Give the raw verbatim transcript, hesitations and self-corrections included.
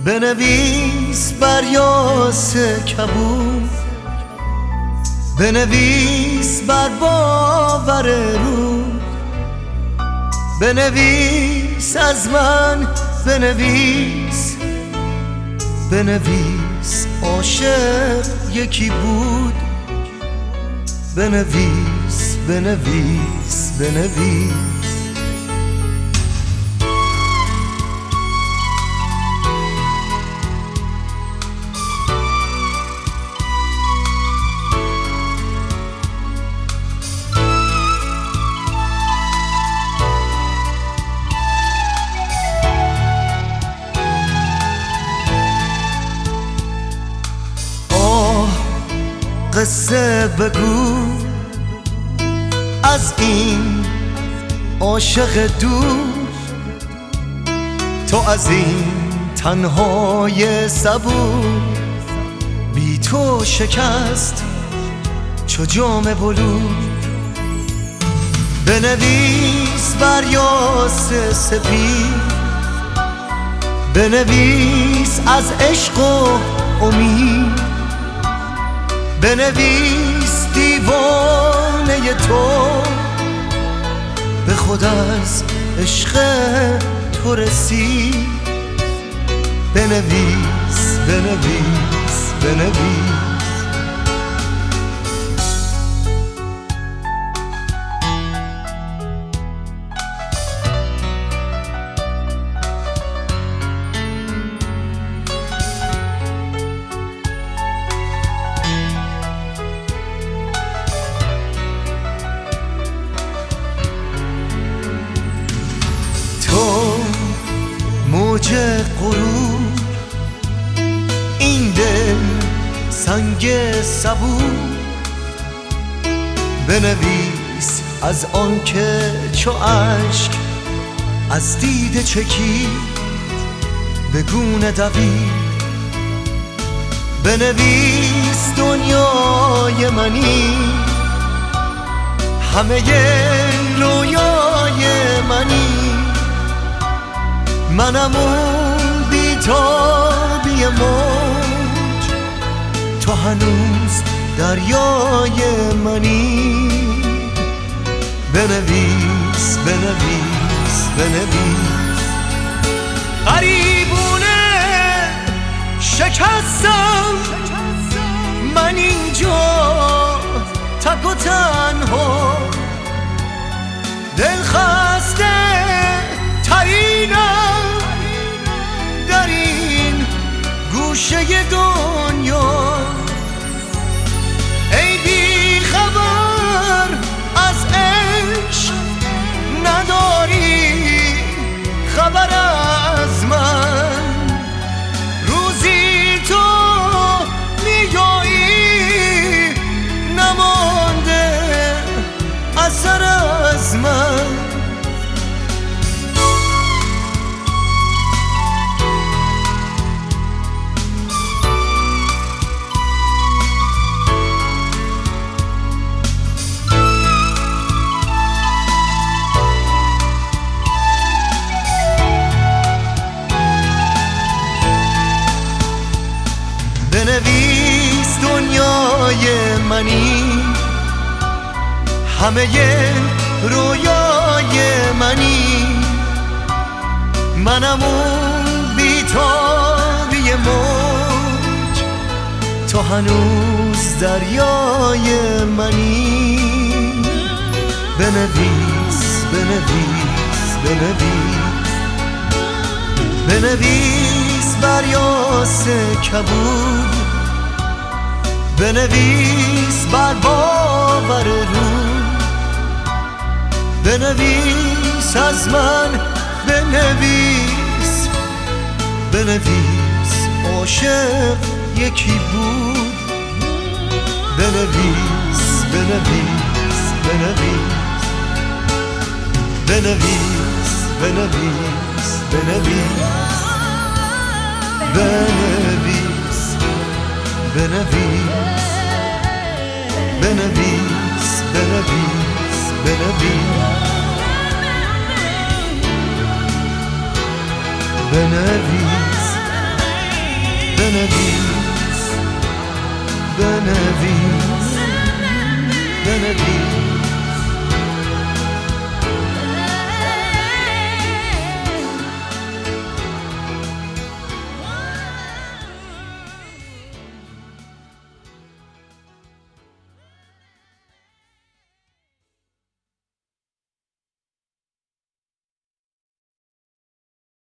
بنویس بر یاس کبود، بنویس بر باور رود، بنویس از من، بنویس بنویس عاشق یکی بود. بنویس بنویس بنویس قصه بگو از این عاشق دور، تو از این تنهای صبور، بی تو شکست چو جام بلور. بنویس بر یاس سپید، بنویس از عشق و امید، بنویس دیوانه تو به خود از عشق تو رسید. بنویس بنویس بنویس موج غرور، این دل سنگ صبور. بنویس از آن که چو اشک از دیده چکید به گونه دوید. بنویس دنیای منی، همه رویای منی، منم اون بی‌تابی موج، تو هنوز دریای منی. بنویس بنویس بنویس غریبونه شکستم من اینجا تک و تنها، دل خسته ترینم در این گوشه دنیا. ای بی خبر از عشق، نداری خبر از من، روزی تو میایی نمانده اثر از من. بنویس دنیای منی، همه رویای منی، منم اون بی‌تابی موج، تو هنوز دریای منی. بنویس بنویس بنویس بنویس بر یاس کبود، بنویس بر باور رود، بنویس از من، بنویس بنویس عاشق یکی بود. بنویس بنویس بنویس بنویس بنویس بنویس بنویس بنویس بنویس بنویس بنویس بنویس بنویس بنویس بنویس